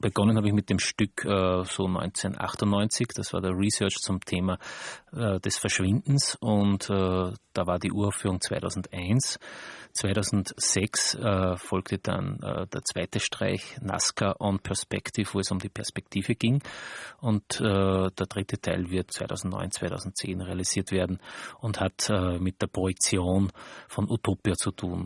Begonnen habe ich mit dem Stück so 1998, das war der Research zum Thema des Verschwindens, und da war die Uraufführung 2001. 2006 folgte dann der zweite Streich, Nazca on Perspective, wo es um die Perspektive ging, und der dritte Teil wird 2009, 2010 realisiert werden und hat mit der Projektion von Utopia zu tun.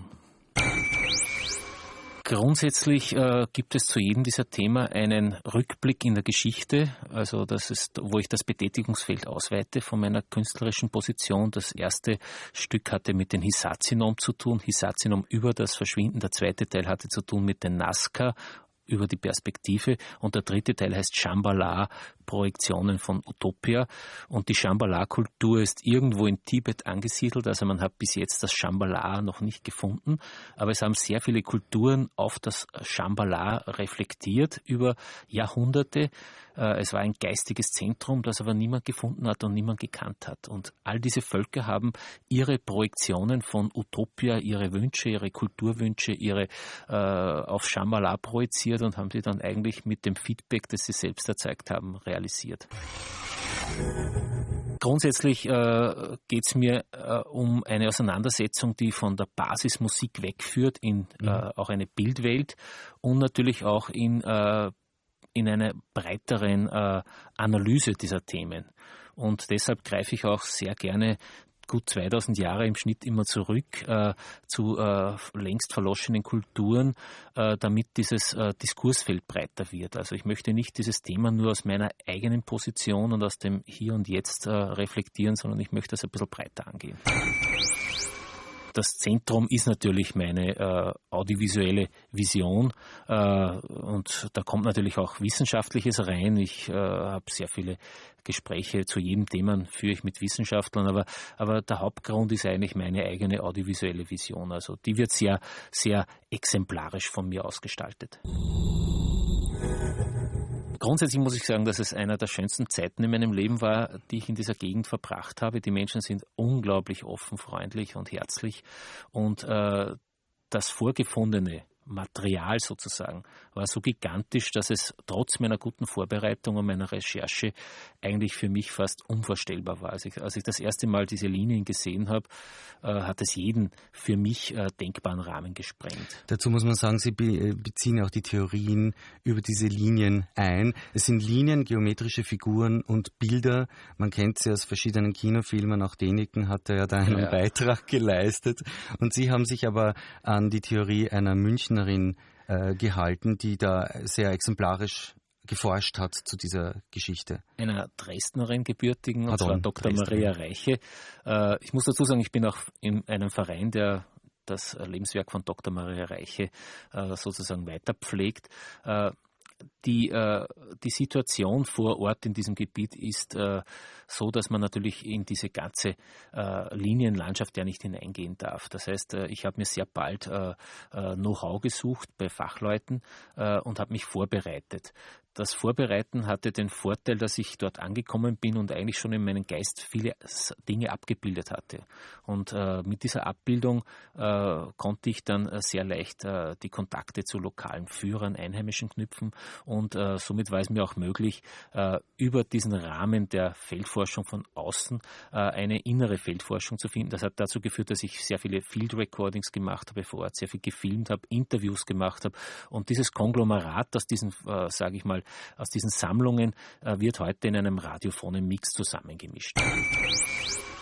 Grundsätzlich gibt es zu jedem dieser Themen einen Rückblick in der Geschichte, also das ist, wo ich das Betätigungsfeld ausweite von meiner künstlerischen Position. Das erste Stück hatte mit den Hisazinom zu tun, Hisazinom über das Verschwinden. Der zweite Teil hatte zu tun mit den Nazca über die Perspektive, und der dritte Teil heißt Shambhala, Projektionen von Utopia, und die Shambhala-Kultur ist irgendwo in Tibet angesiedelt, also man hat bis jetzt das Shambhala noch nicht gefunden, aber es haben sehr viele Kulturen auf das Shambhala reflektiert über Jahrhunderte. Es war ein geistiges Zentrum, das aber niemand gefunden hat und niemand gekannt hat, und all diese Völker haben ihre Projektionen von Utopia, ihre Wünsche, ihre Kulturwünsche, ihre auf Shambhala projiziert und haben sie dann eigentlich mit dem Feedback, das sie selbst erzeugt haben, realisiert. Grundsätzlich geht es mir um eine Auseinandersetzung, die von der Basismusik wegführt in auch eine Bildwelt und natürlich auch in einer breiteren Analyse dieser Themen. Und deshalb greife ich auch sehr gerne gut 2000 Jahre im Schnitt immer zurück zu längst verloschenen Kulturen, damit dieses Diskursfeld breiter wird. Also ich möchte nicht dieses Thema nur aus meiner eigenen Position und aus dem Hier und Jetzt reflektieren, sondern ich möchte es ein bisschen breiter angehen. Das Zentrum ist natürlich meine audiovisuelle Vision, und da kommt natürlich auch Wissenschaftliches rein. Ich habe sehr viele Gespräche zu jedem Thema, führe ich mit Wissenschaftlern, aber der Hauptgrund ist eigentlich meine eigene audiovisuelle Vision. Also die wird sehr, sehr exemplarisch von mir ausgestaltet. Grundsätzlich muss ich sagen, dass es einer der schönsten Zeiten in meinem Leben war, die ich in dieser Gegend verbracht habe. Die Menschen sind unglaublich offen, freundlich und herzlich, und das vorgefundene Material sozusagen war so gigantisch, dass es trotz meiner guten Vorbereitung und meiner Recherche eigentlich für mich fast unvorstellbar war. Als ich das erste Mal diese Linien gesehen habe, hat es jeden für mich denkbaren Rahmen gesprengt. Dazu muss man sagen, Sie beziehen auch die Theorien über diese Linien ein. Es sind Linien, geometrische Figuren und Bilder. Man kennt sie aus verschiedenen Kinofilmen. Auch Däniken hat ja da einen Beitrag geleistet. Und Sie haben sich aber an die Theorie einer Münchnerin gehalten, die da sehr exemplarisch geforscht hat zu dieser Geschichte. Einer Dresdnerin gebürtigen, und zwar Dr. Maria Reiche. Ich muss dazu sagen, ich bin auch in einem Verein, der das Lebenswerk von Dr. Maria Reiche sozusagen weiterpflegt. Die Situation vor Ort in diesem Gebiet ist so, dass man natürlich in diese ganze Linienlandschaft ja nicht hineingehen darf. Das heißt, ich habe mir sehr bald Know-how gesucht bei Fachleuten und habe mich vorbereitet. Das Vorbereiten hatte den Vorteil, dass ich dort angekommen bin und eigentlich schon in meinem Geist viele Dinge abgebildet hatte. Und mit dieser Abbildung konnte ich dann sehr leicht die Kontakte zu lokalen Führern, Einheimischen knüpfen, und somit war es mir auch möglich, über diesen Rahmen der Feldforschung von außen eine innere Feldforschung zu finden. Das hat dazu geführt, dass ich sehr viele Field Recordings gemacht habe vor Ort, sehr viel gefilmt habe, Interviews gemacht habe, und dieses Konglomerat aus diesen, sage ich mal, aus diesen Sammlungen wird heute in einem radiophonen Mix zusammengemischt.